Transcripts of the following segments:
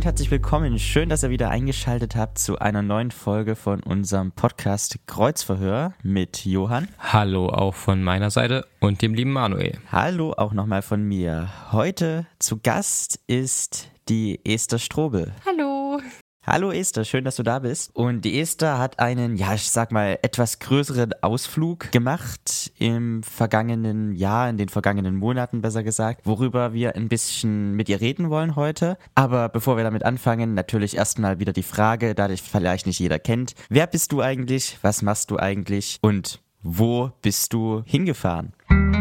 und herzlich willkommen. Schön, dass ihr wieder eingeschaltet habt zu einer neuen Folge von unserem Podcast Kreuzverhör mit Johann. Hallo auch von meiner Seite und dem lieben Manuel. Hallo auch nochmal von mir. Heute zu Gast ist die Esther Strobel. Hallo. Hallo Esther, schön, dass du da bist. Und die Esther hat einen, etwas größeren Ausflug gemacht im vergangenen Jahr, in den vergangenen Monaten besser gesagt, worüber wir ein bisschen mit ihr reden wollen heute. Aber bevor wir damit anfangen, natürlich erstmal wieder die Frage, da dich vielleicht nicht jeder kennt. Wer bist du eigentlich? Was machst du eigentlich? Und wo bist du hingefahren?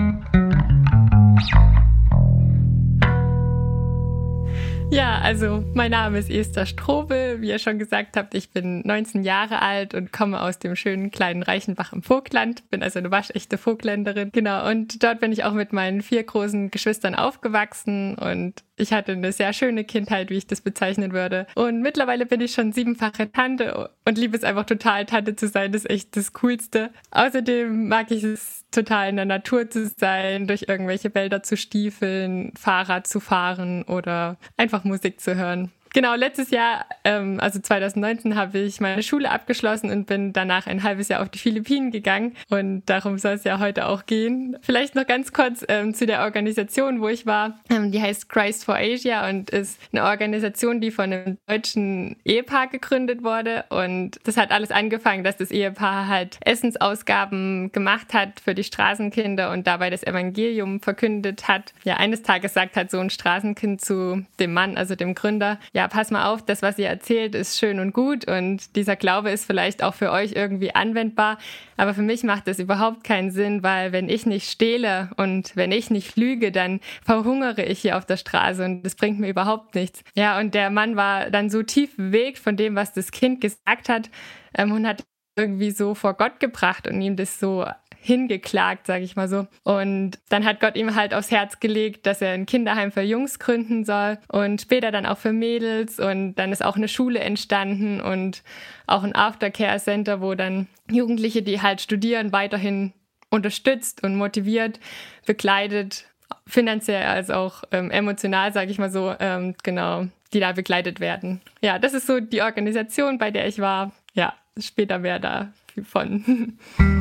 Ja, also mein Name ist Esther Strobel. Wie ihr schon gesagt habt, ich bin 19 Jahre alt und komme aus dem schönen kleinen Reichenbach im Vogtland. Bin also eine waschechte Vogtländerin. Genau, und dort bin ich auch mit meinen 4 großen Geschwistern aufgewachsen und ich hatte eine sehr schöne Kindheit, wie ich das bezeichnen würde. Und mittlerweile bin ich schon 7-fache Tante und liebe es einfach total, Tante zu sein. Das ist echt das Coolste. Außerdem mag ich es total, in der Natur zu sein, durch irgendwelche Wälder zu stiefeln, Fahrrad zu fahren oder einfach Musik zu hören. Genau, letztes Jahr, also 2019, habe ich meine Schule abgeschlossen und bin danach ein halbes Jahr auf die Philippinen gegangen. Und darum soll es ja heute auch gehen. Vielleicht noch ganz kurz zu der Organisation, wo ich war. Die heißt Christ for Asia und ist eine Organisation, die von einem deutschen Ehepaar gegründet wurde. Und das hat alles angefangen, dass das Ehepaar halt Essensausgaben gemacht hat für die Straßenkinder und dabei das Evangelium verkündet hat. Ja, eines Tages sagt halt so ein Straßenkind zu dem Mann, also dem Gründer, ja, pass mal auf, das, was ihr erzählt, ist schön und gut und dieser Glaube ist vielleicht auch für euch irgendwie anwendbar, aber für mich macht das überhaupt keinen Sinn, weil wenn ich nicht stehle und wenn ich nicht lüge, dann verhungere ich hier auf der Straße und das bringt mir überhaupt nichts. Ja, und der Mann war dann so tief bewegt von dem, was das Kind gesagt hat und hat irgendwie so vor Gott gebracht und ihm das so hingeklagt, sage ich mal so. Und dann hat Gott ihm halt aufs Herz gelegt, dass er ein Kinderheim für Jungs gründen soll und später dann auch für Mädels und dann ist auch eine Schule entstanden und auch ein Aftercare-Center, wo dann Jugendliche, die halt studieren, weiterhin unterstützt und motiviert, begleitet, finanziell als auch emotional, sage ich mal so, genau, die da begleitet werden. Ja, das ist so die Organisation, bei der ich war. Ja, später mehr davon.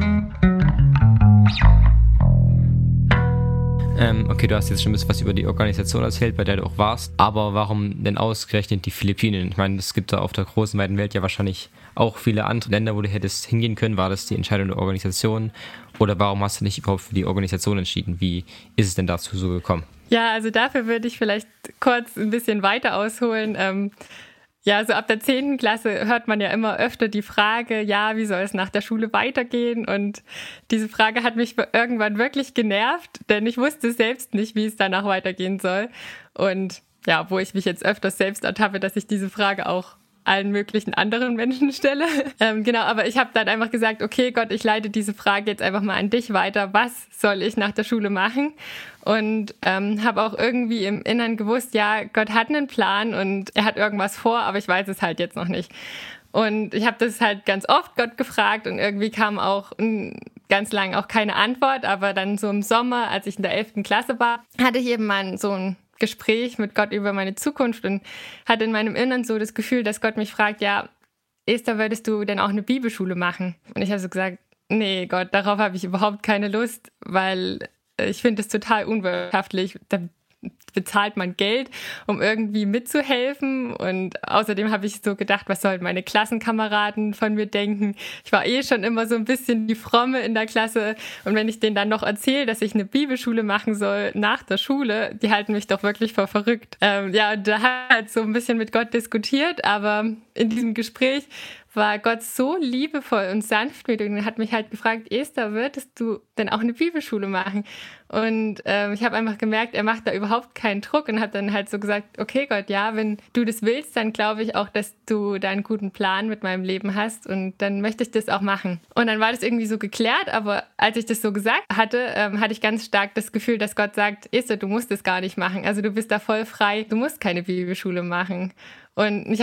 Okay, du hast jetzt schon ein bisschen was über die Organisation erzählt, bei der du auch warst. Aber warum denn ausgerechnet die Philippinen? Ich meine, es gibt da auf der großen, weiten Welt ja wahrscheinlich auch viele andere Länder, wo du hättest hingehen können. War das die Entscheidung der Organisation? Oder warum hast du nicht überhaupt für die Organisation entschieden? Wie ist es denn dazu so gekommen? Ja, also dafür würde ich vielleicht kurz ein bisschen weiter ausholen. Ja, so ab der 10. Klasse hört man ja immer öfter die Frage, ja, wie soll es nach der Schule weitergehen? Und diese Frage hat mich irgendwann wirklich genervt, denn ich wusste selbst nicht, wie es danach weitergehen soll. Und ja, wo ich mich jetzt öfters selbst ertappe, dass ich diese Frage auch allen möglichen anderen Menschen stelle. Genau, aber ich habe dann einfach gesagt, okay Gott, ich leite diese Frage jetzt einfach mal an dich weiter. Was soll ich nach der Schule machen? Und habe auch irgendwie im Inneren gewusst, ja, Gott hat einen Plan und er hat irgendwas vor, aber ich weiß es halt jetzt noch nicht. Und ich habe das halt ganz oft Gott gefragt und irgendwie kam auch ganz lang auch keine Antwort. Aber dann so im Sommer, als ich in der 11. Klasse war, hatte ich eben mal so ein Gespräch mit Gott über meine Zukunft und hatte in meinem Inneren so das Gefühl, dass Gott mich fragt, ja, Esther, würdest du denn auch eine Bibelschule machen? Und ich habe so gesagt, nee, Gott, darauf habe ich überhaupt keine Lust, weil ich finde es total unwirtschaftlich. Da bezahlt man Geld, um irgendwie mitzuhelfen und außerdem habe ich so gedacht, was sollen meine Klassenkameraden von mir denken? Ich war schon immer so ein bisschen die Fromme in der Klasse und wenn ich denen dann noch erzähle, dass ich eine Bibelschule machen soll nach der Schule, die halten mich doch wirklich für verrückt. Ja, und da hat halt so ein bisschen mit Gott diskutiert, aber in diesem Gespräch war Gott so liebevoll und sanftmütig und hat mich halt gefragt, Esther, würdest du denn auch eine Bibelschule machen? Und ich habe einfach gemerkt, er macht da überhaupt keinen Druck und hat dann halt so gesagt, okay Gott, ja, wenn du das willst, dann glaube ich auch, dass du da einen guten Plan mit meinem Leben hast und dann möchte ich das auch machen. Und dann war das irgendwie so geklärt, aber als ich das so gesagt hatte, hatte ich ganz stark das Gefühl, dass Gott sagt, Esther, du musst das gar nicht machen, also du bist da voll frei, du musst keine Bibelschule machen. Und ich habe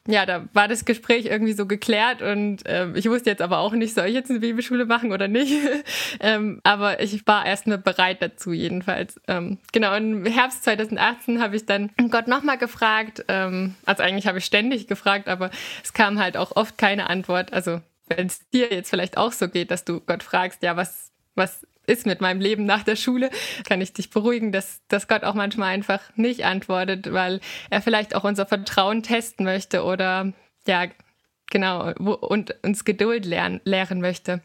ja, da war das Gespräch irgendwie so geklärt und ich wusste jetzt aber auch nicht, soll ich jetzt eine Bibelschule machen oder nicht? Aber ich war erstmal bereit dazu jedenfalls. Genau, im Herbst 2018 habe ich dann Gott nochmal gefragt. Also eigentlich habe ich ständig gefragt, aber es kam halt auch oft keine Antwort. Also wenn es dir jetzt vielleicht auch so geht, dass du Gott fragst, ja, was ist mit meinem Leben nach der Schule, kann ich dich beruhigen, dass Gott auch manchmal einfach nicht antwortet, weil er vielleicht auch unser Vertrauen testen möchte oder ja, genau, und uns Geduld lehren möchte.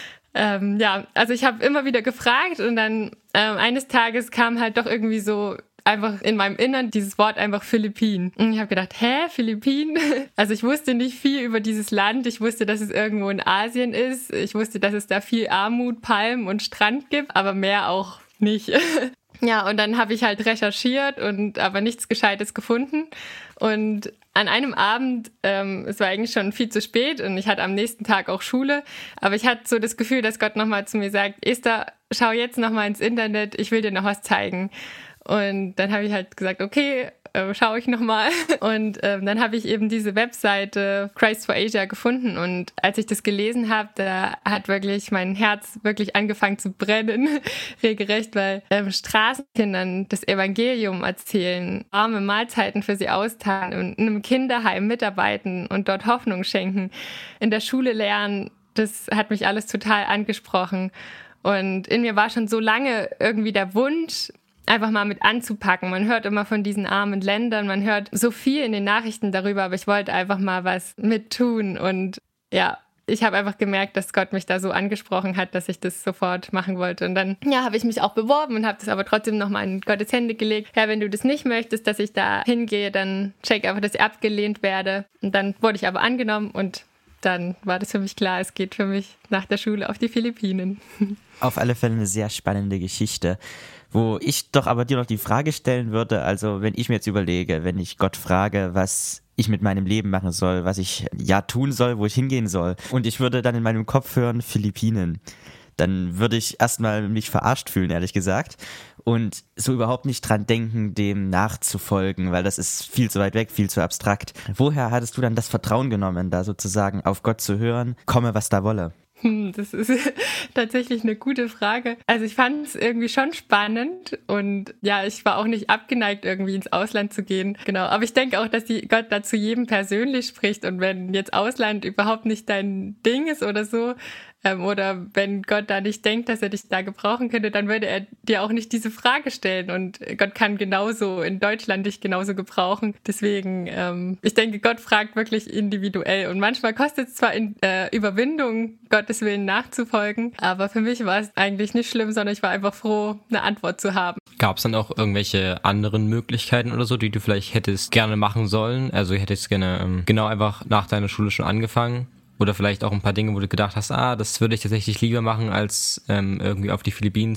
Ja, also ich habe immer wieder gefragt und dann eines Tages kam halt doch irgendwie so einfach in meinem Innern dieses Wort einfach Philippinen. Und ich habe gedacht, Philippinen? Also ich wusste nicht viel über dieses Land. Ich wusste, dass es irgendwo in Asien ist. Ich wusste, dass es da viel Armut, Palmen und Strand gibt, aber mehr auch nicht. Ja, und dann habe ich halt recherchiert und aber nichts Gescheites gefunden. Und an einem Abend, es war eigentlich schon viel zu spät und ich hatte am nächsten Tag auch Schule, aber ich hatte so das Gefühl, dass Gott nochmal zu mir sagt, Esther, schau jetzt nochmal ins Internet, ich will dir noch was zeigen. Und dann habe ich halt gesagt, okay, schaue ich nochmal. Und dann habe ich eben diese Webseite Christ for Asia gefunden. Und als ich das gelesen habe, da hat wirklich mein Herz wirklich angefangen zu brennen, regelrecht, weil Straßenkindern das Evangelium erzählen, arme Mahlzeiten für sie austeilen und in einem Kinderheim mitarbeiten und dort Hoffnung schenken, in der Schule lernen, das hat mich alles total angesprochen. Und in mir war schon so lange irgendwie der Wunsch, einfach mal mit anzupacken. Man hört immer von diesen armen Ländern, man hört so viel in den Nachrichten darüber, aber ich wollte einfach mal was mit tun. Und ja, ich habe einfach gemerkt, dass Gott mich da so angesprochen hat, dass ich das sofort machen wollte. Und dann habe ich mich auch beworben und habe das aber trotzdem nochmal in Gottes Hände gelegt. Ja, wenn du das nicht möchtest, dass ich da hingehe, dann check einfach, dass ich abgelehnt werde. Und dann wurde ich aber angenommen und dann war das für mich klar, es geht für mich nach der Schule auf die Philippinen. Auf alle Fälle eine sehr spannende Geschichte, wo ich doch aber dir noch die Frage stellen würde, also wenn ich mir jetzt überlege, wenn ich Gott frage, was ich mit meinem Leben machen soll, was ich ja tun soll, wo ich hingehen soll und ich würde dann in meinem Kopf hören, Philippinen, dann würde ich erstmal mich verarscht fühlen, ehrlich gesagt, und so überhaupt nicht dran denken, dem nachzufolgen, weil das ist viel zu weit weg, viel zu abstrakt. Woher hattest du dann das Vertrauen genommen, da sozusagen auf Gott zu hören, komme was da wolle? Das ist tatsächlich eine gute Frage. Also ich fand es irgendwie schon spannend und ja, ich war auch nicht abgeneigt, irgendwie ins Ausland zu gehen. Genau, aber ich denke auch, dass Gott da zu jedem persönlich spricht und wenn jetzt Ausland überhaupt nicht dein Ding ist oder so, oder wenn Gott da nicht denkt, dass er dich da gebrauchen könnte, dann würde er dir auch nicht diese Frage stellen. Und Gott kann genauso in Deutschland dich genauso gebrauchen. Deswegen, ich denke, Gott fragt wirklich individuell. Und manchmal kostet es zwar Überwindung, Gottes Willen nachzufolgen, aber für mich war es eigentlich nicht schlimm, sondern ich war einfach froh, eine Antwort zu haben. Gab es dann auch irgendwelche anderen Möglichkeiten oder so, die du vielleicht hättest gerne machen sollen? Also hättest gerne genau einfach nach deiner Schule schon angefangen? Oder vielleicht auch ein paar Dinge, wo du gedacht hast, das würde ich tatsächlich lieber machen, als irgendwie auf die Philippinen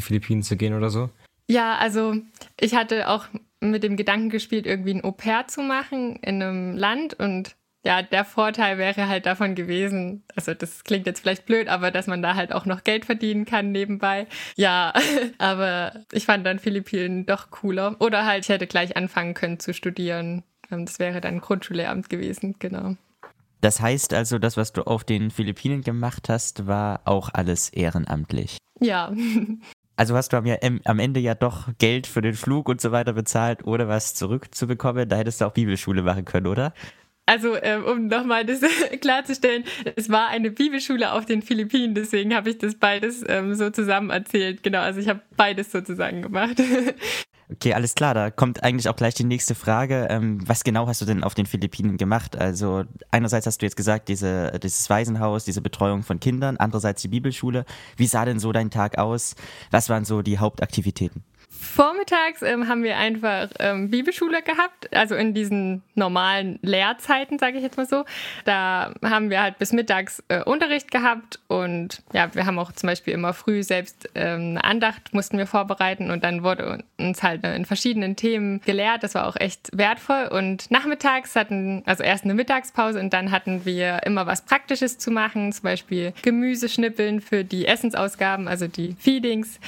zu gehen oder so? Ja, also ich hatte auch mit dem Gedanken gespielt, irgendwie ein Au-pair zu machen in einem Land und ja, der Vorteil wäre halt davon gewesen, also das klingt jetzt vielleicht blöd, aber dass man da halt auch noch Geld verdienen kann nebenbei. Ja, aber ich fand dann Philippinen doch cooler. Oder halt, ich hätte gleich anfangen können zu studieren. Das wäre dann Grundschullehramt gewesen, genau. Das heißt also, das, was du auf den Philippinen gemacht hast, war auch alles ehrenamtlich. Ja. Also hast du am Ende ja doch Geld für den Flug und so weiter bezahlt, ohne was zurückzubekommen. Da hättest du auch Bibelschule machen können, oder? Also, um nochmal das klarzustellen, es war eine Bibelschule auf den Philippinen, deswegen habe ich das beides so zusammen erzählt. Genau, also ich habe beides sozusagen gemacht. Okay, alles klar, da kommt eigentlich auch gleich die nächste Frage. Was genau hast du denn auf den Philippinen gemacht? Also einerseits hast du jetzt gesagt, dieses Waisenhaus, diese Betreuung von Kindern, andererseits die Bibelschule. Wie sah denn so dein Tag aus? Was waren so die Hauptaktivitäten? Vormittags haben wir einfach Bibelschule gehabt, also in diesen normalen Lehrzeiten, sage ich jetzt mal so. Da haben wir halt bis mittags Unterricht gehabt und ja, wir haben auch zum Beispiel immer früh selbst eine Andacht mussten wir vorbereiten und dann wurde uns halt in verschiedenen Themen gelehrt. Das war auch echt wertvoll und nachmittags also erst eine Mittagspause und dann hatten wir immer was Praktisches zu machen, zum Beispiel Gemüse schnippeln für die Essensausgaben, also die Feedings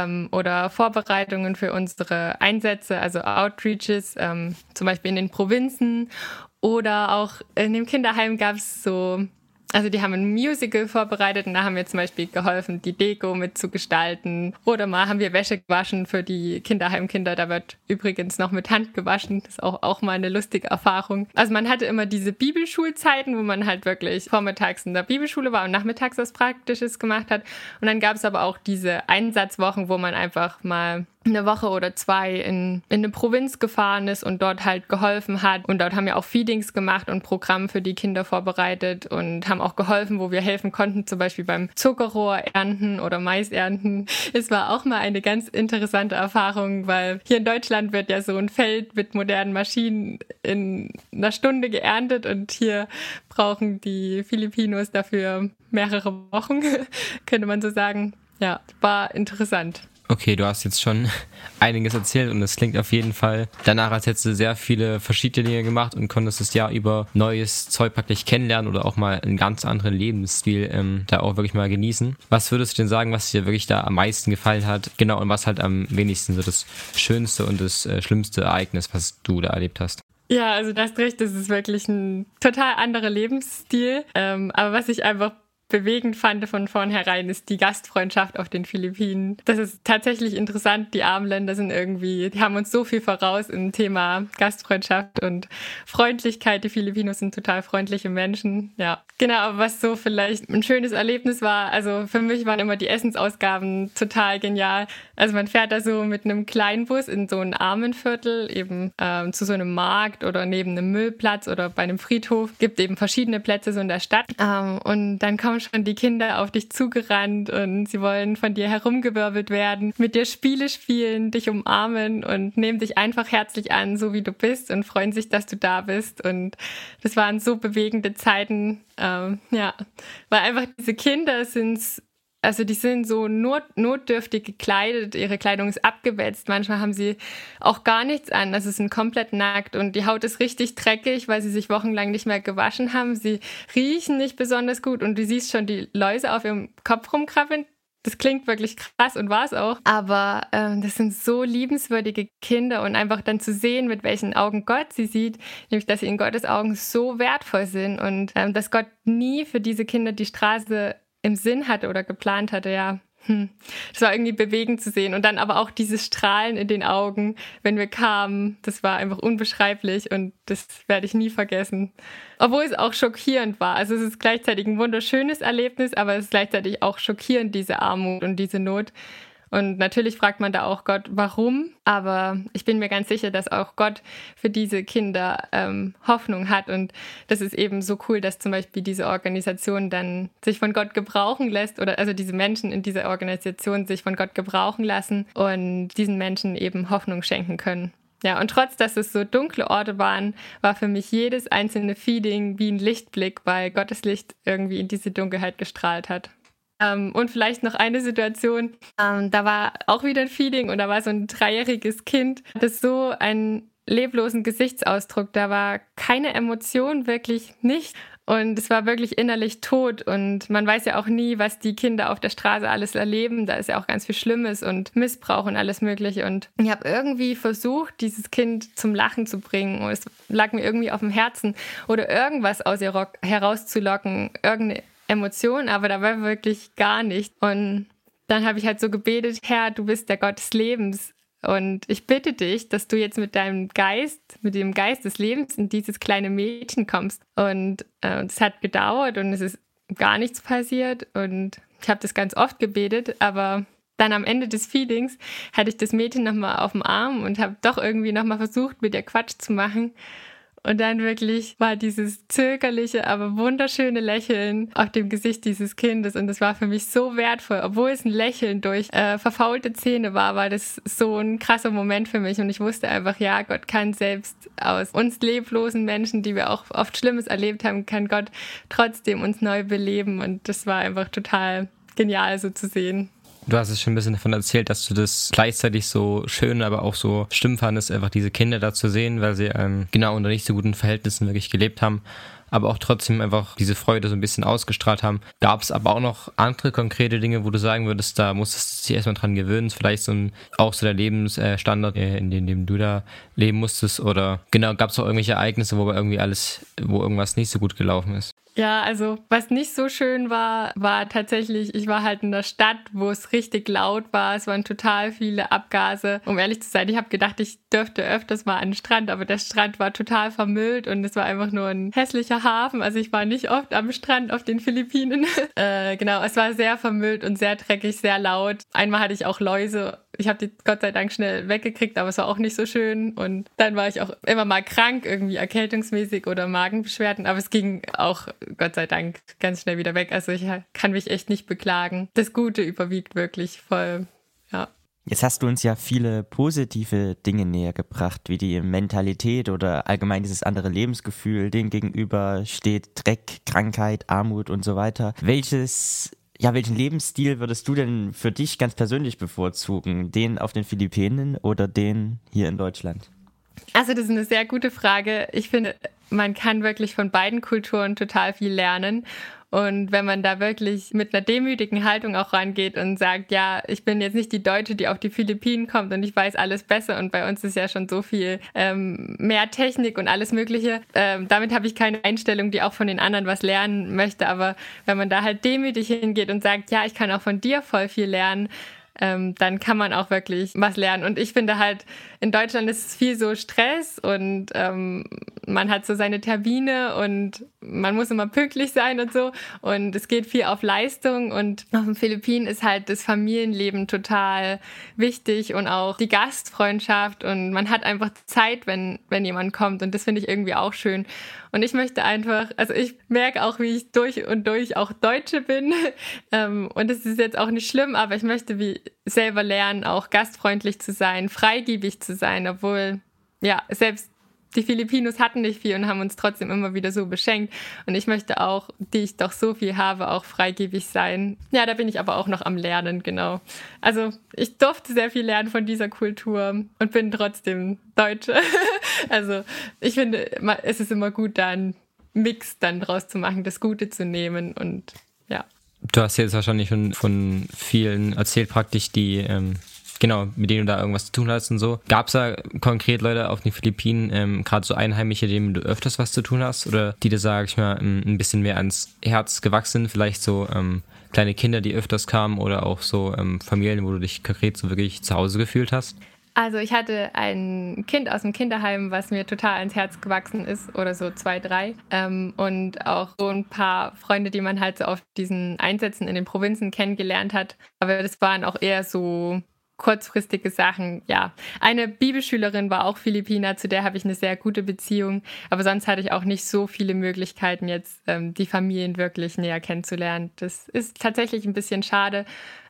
oder Vorbereitungen für unsere Einsätze, also Outreaches, zum Beispiel in den Provinzen Oder auch in dem Kinderheim gab es also die haben ein Musical vorbereitet und da haben wir zum Beispiel geholfen, die Deko mitzugestalten. Oder mal haben wir Wäsche gewaschen für die Kinderheimkinder. Da wird übrigens noch mit Hand gewaschen. Das ist auch mal eine lustige Erfahrung. Also man hatte immer diese Bibelschulzeiten, wo man halt wirklich vormittags in der Bibelschule war und nachmittags was Praktisches gemacht hat. Und dann gab es aber auch diese Einsatzwochen, wo man einfach mal eine Woche oder 2 in eine Provinz gefahren ist und dort halt geholfen hat. Und dort haben wir auch Feedings gemacht und Programm für die Kinder vorbereitet und haben auch geholfen, wo wir helfen konnten, zum Beispiel beim Zuckerrohr ernten oder Mais ernten. Es war auch mal eine ganz interessante Erfahrung, weil hier in Deutschland wird ja so ein Feld mit modernen Maschinen in einer Stunde geerntet und hier brauchen die Filipinos dafür mehrere Wochen, könnte man so sagen. Ja, war interessant. Okay, du hast jetzt schon einiges erzählt und es klingt auf jeden Fall danach, als hättest du sehr viele verschiedene Dinge gemacht und konntest das Jahr über neues Zeug praktisch kennenlernen oder auch mal einen ganz anderen Lebensstil da auch wirklich mal genießen. Was würdest du denn sagen, was dir wirklich da am meisten gefallen hat? Genau, und was halt am wenigsten so das schönste und das schlimmste Ereignis, was du da erlebt hast? Ja, also du hast recht, das ist wirklich ein total anderer Lebensstil. Aber was ich einfach bewegend fand von vornherein, ist die Gastfreundschaft auf den Philippinen. Das ist tatsächlich interessant. Die armen Länder die haben uns so viel voraus im Thema Gastfreundschaft und Freundlichkeit. Die Filipinos sind total freundliche Menschen. Ja, genau. Aber was so vielleicht ein schönes Erlebnis war, also für mich waren immer die Essensausgaben total genial. Also man fährt da so mit einem kleinen Bus in so ein Armenviertel, eben zu so einem Markt oder neben einem Müllplatz oder bei einem Friedhof. Gibt eben verschiedene Plätze so in der Stadt. Und dann kommen schon die Kinder auf dich zugerannt und sie wollen von dir herumgewirbelt werden, mit dir Spiele spielen, dich umarmen und nehmen dich einfach herzlich an, so wie du bist und freuen sich, dass du da bist. Und das waren so bewegende Zeiten, weil einfach diese Kinder die sind so notdürftig gekleidet, ihre Kleidung ist abgewetzt, manchmal haben sie auch gar nichts an, also sind komplett nackt und die Haut ist richtig dreckig, weil sie sich wochenlang nicht mehr gewaschen haben, sie riechen nicht besonders gut und du siehst schon die Läuse auf ihrem Kopf rumkrabbeln. Das klingt wirklich krass und war es auch, aber das sind so liebenswürdige Kinder und einfach dann zu sehen, mit welchen Augen Gott sie sieht, nämlich dass sie in Gottes Augen so wertvoll sind und dass Gott nie für diese Kinder die Straße im Sinn hatte oder geplant hatte, ja. Das war irgendwie bewegend zu sehen. Und dann aber auch dieses Strahlen in den Augen, wenn wir kamen, das war einfach unbeschreiblich und das werde ich nie vergessen. Obwohl es auch schockierend war. Also es ist gleichzeitig ein wunderschönes Erlebnis, aber es ist gleichzeitig auch schockierend, diese Armut und diese Not. Und natürlich fragt man da auch Gott, warum? Aber ich bin mir ganz sicher, dass auch Gott für diese Kinder Hoffnung hat. Und das ist eben so cool, dass zum Beispiel diese Organisation dann sich von Gott gebrauchen lässt oder also diese Menschen in dieser Organisation sich von Gott gebrauchen lassen und diesen Menschen eben Hoffnung schenken können. Ja, und trotz, dass es so dunkle Orte waren, war für mich jedes einzelne Feeding wie ein Lichtblick, weil Gottes Licht irgendwie in diese Dunkelheit gestrahlt hat. Und vielleicht noch eine Situation, da war auch wieder ein Feeding und da war so ein 3-jähriges Kind, das so einen leblosen Gesichtsausdruck, da war keine Emotion, wirklich nicht. Und es war wirklich innerlich tot und man weiß ja auch nie, was die Kinder auf der Straße alles erleben. Da ist ja auch ganz viel Schlimmes und Missbrauch und alles Mögliche. Und ich habe irgendwie versucht, dieses Kind zum Lachen zu bringen. Und es lag mir irgendwie auf dem Herzen oder irgendwas aus ihr herauszulocken, irgendeine Emotion, aber da war wirklich gar nichts. Und dann habe ich halt so gebetet, Herr, du bist der Gott des Lebens. Und ich bitte dich, dass du jetzt mit deinem Geist, mit dem Geist des Lebens in dieses kleine Mädchen kommst. Und es hat gedauert und es ist gar nichts passiert. Und ich habe das ganz oft gebetet, aber dann am Ende des Feedings hatte ich das Mädchen nochmal auf dem Arm und habe doch irgendwie nochmal versucht, mit ihr Quatsch zu machen. Und dann wirklich war dieses zögerliche, aber wunderschöne Lächeln auf dem Gesicht dieses Kindes. Und das war für mich so wertvoll. Obwohl es ein Lächeln durch verfaulte Zähne war das so ein krasser Moment für mich. Und ich wusste einfach, ja, Gott kann selbst aus uns leblosen Menschen, die wir auch oft Schlimmes erlebt haben, kann Gott trotzdem uns neu beleben. Und das war einfach total genial so zu sehen. Du hast es schon ein bisschen davon erzählt, dass du das gleichzeitig so schön, aber auch so schlimm fandest, einfach diese Kinder da zu sehen, weil sie genau unter nicht so guten Verhältnissen wirklich gelebt haben. aber auch trotzdem einfach diese Freude so ein bisschen ausgestrahlt haben. Gab es aber auch noch andere konkrete Dinge, wo du sagen würdest, da musstest du dich erstmal dran gewöhnen, vielleicht auch so der Lebensstandard, in dem du da leben musstest, oder genau, gab es auch irgendwelche Ereignisse, wo irgendwas nicht so gut gelaufen ist? Ja, also was nicht so schön war tatsächlich, ich war halt in der Stadt, wo es richtig laut war. Es waren total viele Abgase. Um ehrlich zu sein, ich habe gedacht, ich dürfte öfters mal an den Strand, aber der Strand war total vermüllt und es war einfach nur ein hässlicher Hafen. Also ich war nicht oft am Strand auf den Philippinen. Genau, es war sehr vermüllt und sehr dreckig, sehr laut. Einmal hatte ich auch Läuse. Ich habe die Gott sei Dank schnell weggekriegt, aber es war auch nicht so schön. Und dann war ich auch immer mal krank, irgendwie erkältungsmäßig oder Magenbeschwerden. Aber es ging auch Gott sei Dank ganz schnell wieder weg. Also ich kann mich echt nicht beklagen. Das Gute überwiegt wirklich voll, ja. Jetzt hast du uns ja viele positive Dinge näher gebracht, wie die Mentalität oder allgemein dieses andere Lebensgefühl, dem gegenüber steht Dreck, Krankheit, Armut und so weiter. Welchen Lebensstil würdest du denn für dich ganz persönlich bevorzugen? Den auf den Philippinen oder den hier in Deutschland? Also das ist eine sehr gute Frage. Ich finde, man kann wirklich von beiden Kulturen total viel lernen. Und wenn man da wirklich mit einer demütigen Haltung auch rangeht und sagt, ja, ich bin jetzt nicht die Deutsche, die auf die Philippinen kommt und ich weiß alles besser und bei uns ist ja schon so viel mehr Technik und alles Mögliche. Damit habe ich keine Einstellung, die auch von den anderen was lernen möchte. Aber wenn man da halt demütig hingeht und sagt, ja, ich kann auch von dir voll viel lernen, dann kann man auch wirklich was lernen. Und ich finde halt, in Deutschland ist es viel so Stress und man hat so seine Termine und man muss immer pünktlich sein und so. Und es geht viel auf Leistung und auf den Philippinen ist halt das Familienleben total wichtig und auch die Gastfreundschaft und man hat einfach Zeit, wenn jemand kommt und das finde ich irgendwie auch schön. Und ich möchte einfach, also ich merke auch, wie ich durch und durch auch Deutsche bin und es ist jetzt auch nicht schlimm, aber ich möchte selber lernen, auch gastfreundlich zu sein, freigebig zu sein, obwohl, ja, selbst die Filipinos hatten nicht viel und haben uns trotzdem immer wieder so beschenkt. Und ich möchte auch, die ich doch so viel habe, auch freigebig sein. Ja, da bin ich aber auch noch am Lernen, genau. Also ich durfte sehr viel lernen von dieser Kultur und bin trotzdem Deutsche. Also ich finde, es ist immer gut, da einen Mix dann draus zu machen, das Gute zu nehmen und ja. Du hast jetzt wahrscheinlich schon von vielen erzählt praktisch, die genau, mit denen du da irgendwas zu tun hast und so. Gab es da konkret Leute auf den Philippinen, gerade so Einheimische, denen du öfters was zu tun hast oder die dir, sag ich mal, ein bisschen mehr ans Herz gewachsen sind? Vielleicht so kleine Kinder, die öfters kamen oder auch so Familien, wo du dich konkret so wirklich zu Hause gefühlt hast? Also ich hatte ein Kind aus dem Kinderheim, was mir total ans Herz gewachsen ist oder so 2, 3 und auch so ein paar Freunde, die man halt so auf diesen Einsätzen in den Provinzen kennengelernt hat. Aber das waren auch eher so kurzfristige Sachen, ja. Eine Bibelschülerin war auch Philippiner, zu der habe ich eine sehr gute Beziehung, aber sonst hatte ich auch nicht so viele Möglichkeiten, jetzt die Familien wirklich näher kennenzulernen. Das ist tatsächlich ein bisschen schade,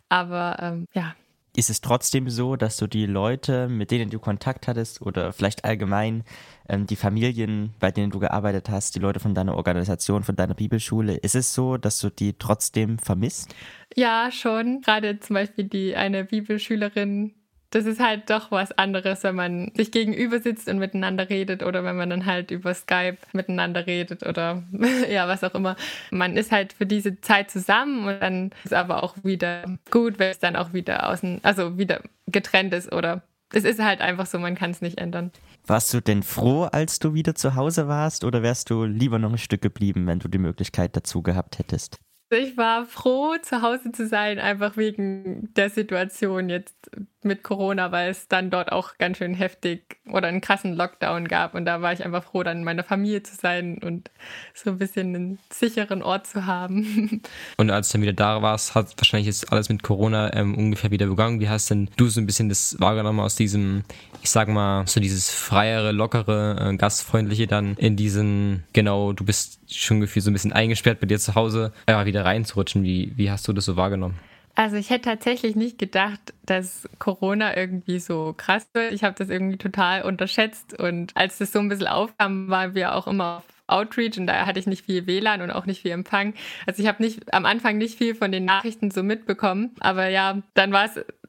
aber ja. Ist es trotzdem so, dass du die Leute, mit denen du Kontakt hattest oder vielleicht allgemein die Familien, bei denen du gearbeitet hast, die Leute von deiner Organisation, von deiner Bibelschule, ist es so, dass du die trotzdem vermisst? Ja, schon. Gerade zum Beispiel eine Bibelschülerin, das ist halt doch was anderes, wenn man sich gegenüber sitzt und miteinander redet oder wenn man dann halt über Skype miteinander redet oder ja, was auch immer. Man ist halt für diese Zeit zusammen und dann ist aber auch wieder gut, wenn es dann auch wieder wieder getrennt ist oder es ist halt einfach so, man kann es nicht ändern. Warst du denn froh, als du wieder zu Hause warst oder wärst du lieber noch ein Stück geblieben, wenn du die Möglichkeit dazu gehabt hättest? Ich war froh, zu Hause zu sein, einfach wegen der Situation jetzt mit Corona, weil es dann dort auch ganz schön heftig oder einen krassen Lockdown gab. Und da war ich einfach froh, dann in meiner Familie zu sein und so ein bisschen einen sicheren Ort zu haben. Und als du dann wieder da warst, hat wahrscheinlich jetzt alles mit Corona ungefähr wieder begangen. Wie hast denn du so ein bisschen das wahrgenommen aus diesem, ich sag mal, so dieses freiere, lockere, gastfreundliche dann in diesen, genau, du bist schon gefühlt so ein bisschen eingesperrt bei dir zu Hause, wieder reinzurutschen. Wie hast du das so wahrgenommen? Also ich hätte tatsächlich nicht gedacht, dass Corona irgendwie so krass wird. Ich habe das irgendwie total unterschätzt und als das so ein bisschen aufkam, waren wir auch immer auf Outreach und da hatte ich nicht viel WLAN und auch nicht viel Empfang. Also ich habe am Anfang nicht viel von den Nachrichten so mitbekommen, aber ja, dann war es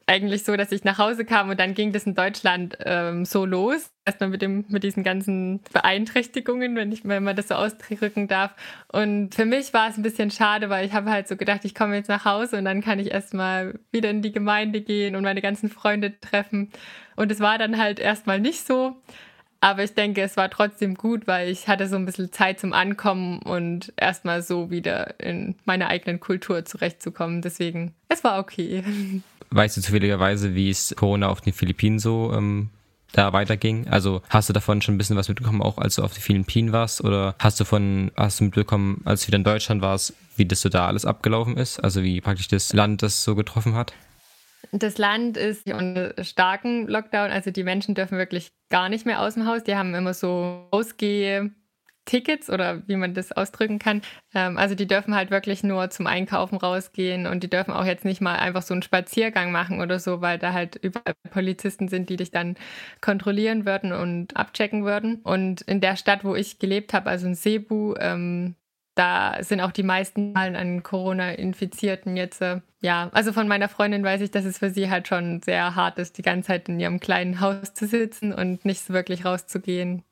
eigentlich so, dass ich nach Hause kam und dann ging das in Deutschland so los. Erstmal mit diesen ganzen Beeinträchtigungen, wenn man das so ausdrücken darf. Und für mich war es ein bisschen schade, weil ich habe halt so gedacht, ich komme jetzt nach Hause und dann kann ich erstmal wieder in die Gemeinde gehen und meine ganzen Freunde treffen. Und es war dann halt erstmal nicht so. Aber ich denke, es war trotzdem gut, weil ich hatte so ein bisschen Zeit zum Ankommen und erstmal so wieder in meiner eigenen Kultur zurechtzukommen. Deswegen, es war okay. Weißt du zufälligerweise, wie es Corona auf den Philippinen so da weiterging? Also hast du davon schon ein bisschen was mitbekommen, auch als du auf den Philippinen warst? Oder hast du mitbekommen, als du wieder in Deutschland warst, wie das so da alles abgelaufen ist? Also wie praktisch das Land das so getroffen hat? Das Land ist unter starken Lockdown, also die Menschen dürfen wirklich gar nicht mehr aus dem Haus. Die haben immer so Ausgeh-Tickets oder wie man das ausdrücken kann. Also die dürfen halt wirklich nur zum Einkaufen rausgehen und die dürfen auch jetzt nicht mal einfach so einen Spaziergang machen oder so, weil da halt überall Polizisten sind, die dich dann kontrollieren würden und abchecken würden. Und in der Stadt, wo ich gelebt habe, also in Cebu, da sind auch die meisten Zahlen an Corona-Infizierten jetzt. Ja, also von meiner Freundin weiß ich, dass es für sie halt schon sehr hart ist, die ganze Zeit in ihrem kleinen Haus zu sitzen und nicht so wirklich rausgehen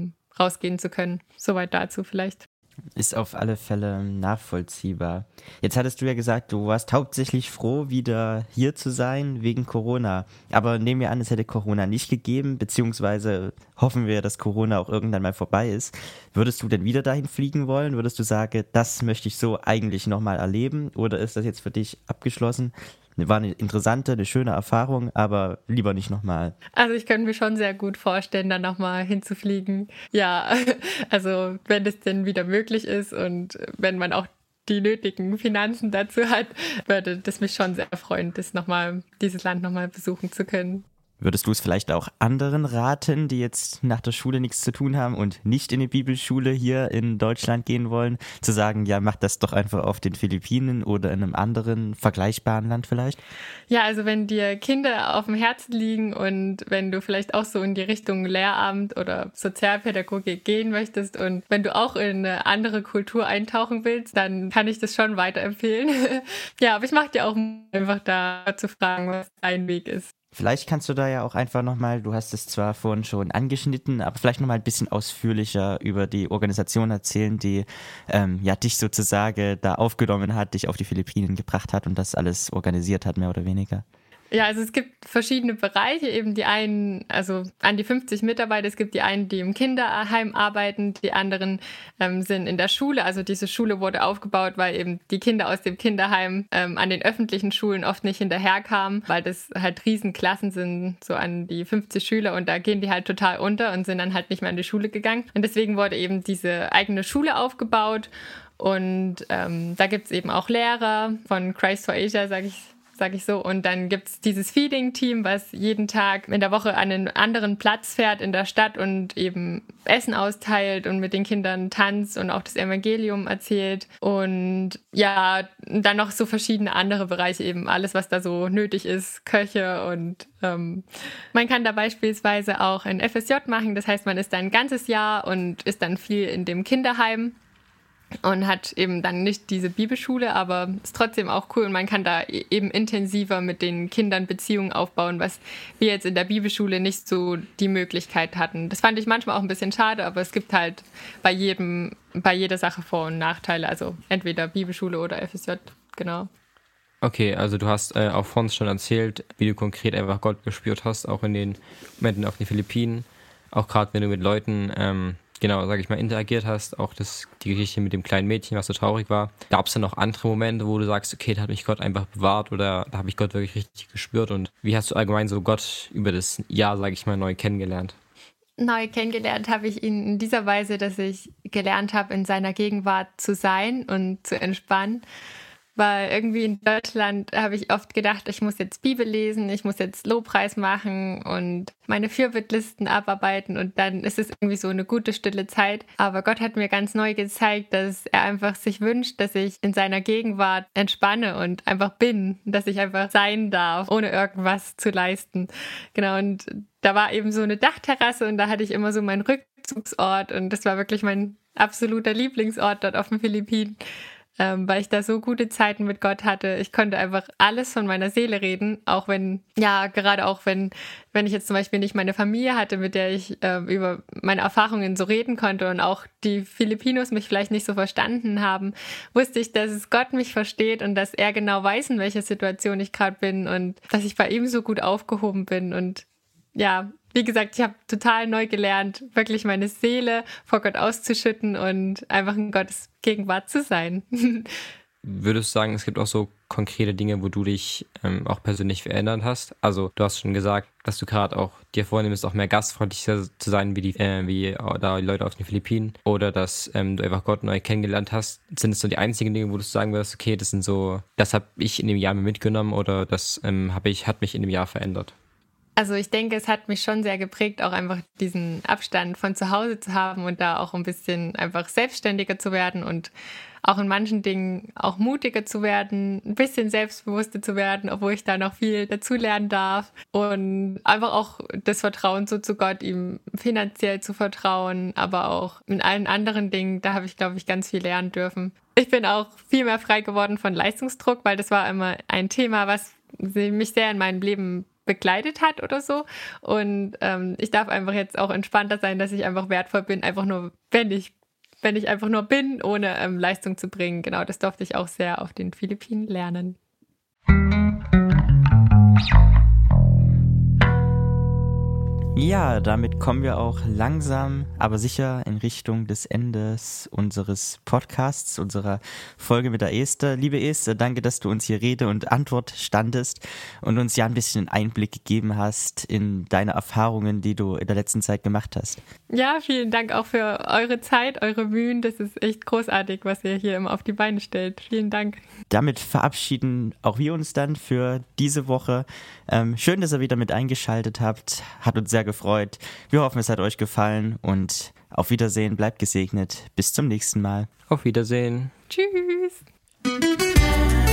zu können. Soweit dazu vielleicht. Ist auf alle Fälle nachvollziehbar. Jetzt hattest du ja gesagt, du warst hauptsächlich froh, wieder hier zu sein wegen Corona. Aber nehmen wir an, es hätte Corona nicht gegeben, beziehungsweise hoffen wir, dass Corona auch irgendwann mal vorbei ist. Würdest du denn wieder dahin fliegen wollen? Würdest du sagen, das möchte ich so eigentlich nochmal erleben? Oder ist das jetzt für dich abgeschlossen? War eine interessante, eine schöne Erfahrung, aber lieber nicht nochmal. Also ich könnte mir schon sehr gut vorstellen, da nochmal hinzufliegen. Ja, also wenn es denn wieder möglich ist und wenn man auch die nötigen Finanzen dazu hat, würde das mich schon sehr freuen, dieses Land nochmal besuchen zu können. Würdest du es vielleicht auch anderen raten, die jetzt nach der Schule nichts zu tun haben und nicht in die Bibelschule hier in Deutschland gehen wollen, zu sagen, ja, mach das doch einfach auf den Philippinen oder in einem anderen vergleichbaren Land vielleicht? Ja, also wenn dir Kinder auf dem Herzen liegen und wenn du vielleicht auch so in die Richtung Lehramt oder Sozialpädagogik gehen möchtest und wenn du auch in eine andere Kultur eintauchen willst, dann kann ich das schon weiterempfehlen. Ja, aber ich mache dir auch einfach da zu fragen, was dein Weg ist. Vielleicht kannst du da ja auch einfach nochmal, du hast es zwar vorhin schon angeschnitten, aber vielleicht nochmal ein bisschen ausführlicher über die Organisation erzählen, die dich sozusagen da aufgenommen hat, dich auf die Philippinen gebracht hat und das alles organisiert hat, mehr oder weniger. Ja, also es gibt verschiedene Bereiche, eben die einen, also an die 50 Mitarbeiter, es gibt die einen, die im Kinderheim arbeiten, die anderen sind in der Schule, also diese Schule wurde aufgebaut, weil eben die Kinder aus dem Kinderheim an den öffentlichen Schulen oft nicht hinterherkamen, weil das halt Riesenklassen sind, so an die 50 Schüler und da gehen die halt total unter und sind dann halt nicht mehr an die Schule gegangen und deswegen wurde eben diese eigene Schule aufgebaut und da gibt es eben auch Lehrer von Christ for Asia, sag ich so. Und dann gibt es dieses Feeding-Team, was jeden Tag in der Woche an einen anderen Platz fährt in der Stadt und eben Essen austeilt und mit den Kindern tanzt und auch das Evangelium erzählt. Und ja, dann noch so verschiedene andere Bereiche, eben alles, was da so nötig ist, Köche und man kann da beispielsweise auch ein FSJ machen. Das heißt, man ist da ein ganzes Jahr und ist dann viel in dem Kinderheim. Und hat eben dann nicht diese Bibelschule, aber ist trotzdem auch cool und man kann da eben intensiver mit den Kindern Beziehungen aufbauen, was wir jetzt in der Bibelschule nicht so die Möglichkeit hatten. Das fand ich manchmal auch ein bisschen schade, aber es gibt halt bei jeder Sache Vor- und Nachteile, also entweder Bibelschule oder FSJ, genau. Okay, also du hast auch vorhin schon erzählt, wie du konkret einfach Gott gespürt hast, auch in den Momenten auf den Philippinen, auch gerade wenn du mit Leuten interagiert hast, auch die Geschichte mit dem kleinen Mädchen, was so traurig war. Gab es dann noch andere Momente, wo du sagst, okay, da hat mich Gott einfach bewahrt oder da habe ich Gott wirklich richtig gespürt und wie hast du allgemein so Gott über das Jahr, neu kennengelernt? Neu kennengelernt habe ich ihn in dieser Weise, dass ich gelernt habe, in seiner Gegenwart zu sein und zu entspannen. Weil irgendwie in Deutschland habe ich oft gedacht, ich muss jetzt Bibel lesen, ich muss jetzt Lobpreis machen und meine Fürbittlisten abarbeiten und dann ist es irgendwie so eine gute, stille Zeit. Aber Gott hat mir ganz neu gezeigt, dass er einfach sich wünscht, dass ich in seiner Gegenwart entspanne und einfach bin, dass ich einfach sein darf, ohne irgendwas zu leisten. Genau, und da war eben so eine Dachterrasse und da hatte ich immer so meinen Rückzugsort und das war wirklich mein absoluter Lieblingsort dort auf den Philippinen. weil ich da so gute Zeiten mit Gott hatte. Ich konnte einfach alles von meiner Seele reden, auch wenn, ja, gerade auch wenn ich jetzt zum Beispiel nicht meine Familie hatte, mit der ich über meine Erfahrungen so reden konnte und auch die Filipinos mich vielleicht nicht so verstanden haben, wusste ich, dass es Gott mich versteht und dass er genau weiß, in welcher Situation ich gerade bin und dass ich bei ihm so gut aufgehoben bin. Und ja, wie gesagt, ich habe total neu gelernt, wirklich meine Seele vor Gott auszuschütten und einfach in Gottes Gegenwart zu sein. Würdest du sagen, es gibt auch so konkrete Dinge, wo du dich auch persönlich verändert hast? Also du hast schon gesagt, dass du gerade auch dir vornimmst, auch mehr gastfreundlicher zu sein wie die Leute auf den Philippinen, oder dass du einfach Gott neu kennengelernt hast. Sind es so die einzigen Dinge, wo du sagen würdest, okay, das habe ich in dem Jahr mitgenommen, oder das hat mich in dem Jahr verändert? Also ich denke, es hat mich schon sehr geprägt, auch einfach diesen Abstand von zu Hause zu haben und da auch ein bisschen einfach selbstständiger zu werden und auch in manchen Dingen auch mutiger zu werden, ein bisschen selbstbewusster zu werden, obwohl ich da noch viel dazulernen darf, und einfach auch das Vertrauen so zu Gott, ihm finanziell zu vertrauen, aber auch in allen anderen Dingen, da habe ich, glaube ich, ganz viel lernen dürfen. Ich bin auch viel mehr frei geworden von Leistungsdruck, weil das war immer ein Thema, was mich sehr in meinem Leben begleitet hat oder so. Und ich darf einfach jetzt auch entspannter sein, dass ich einfach wertvoll bin, einfach nur, wenn ich einfach nur bin, ohne Leistung zu bringen. Genau, das durfte ich auch sehr auf den Philippinen lernen. Ja, damit kommen wir auch langsam, aber sicher in Richtung des Endes unseres Podcasts, unserer Folge mit der Esther. Liebe Esther, danke, dass du uns hier Rede und Antwort standest und uns ja ein bisschen Einblick gegeben hast in deine Erfahrungen, die du in der letzten Zeit gemacht hast. Ja, vielen Dank auch für eure Zeit, eure Mühen. Das ist echt großartig, was ihr hier immer auf die Beine stellt. Vielen Dank. Damit verabschieden auch wir uns dann für diese Woche. Schön, dass ihr wieder mit eingeschaltet habt. Hat uns sehr gefreut. Wir hoffen, es hat euch gefallen und auf Wiedersehen. Bleibt gesegnet. Bis zum nächsten Mal. Auf Wiedersehen. Tschüss.